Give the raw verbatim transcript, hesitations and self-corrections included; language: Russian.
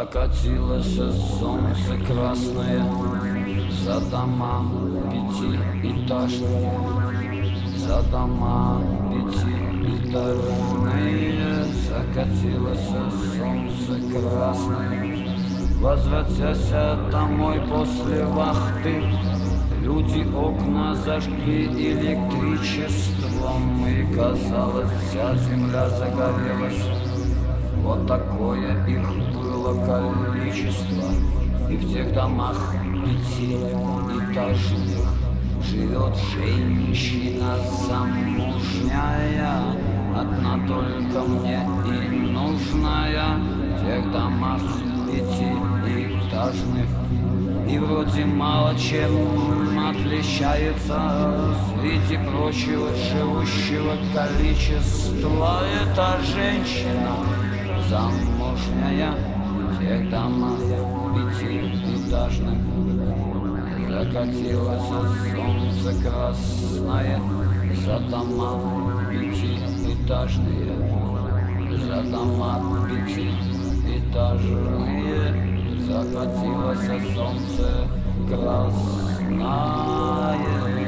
Закатилось солнце красное за дома пятиэтажные, за дома пятиэтажные. Закатилось солнце красное. Возвратясь домой после вахты, люди окна зажгли электричеством, и казалось, вся земля загорелась. Вот такое их было количество. И в тех домах пятиэтажных живет женщина замужняя, одна только мне и нужная. В тех домах пятиэтажных и вроде мало чем отличается среди прочего живущего количества. Это женщина замужняя в тех домах пятиэтажных. Закатилось солнце красное за дома пятиэтажные, за дома пятиэтажные. Закатилось солнце красное.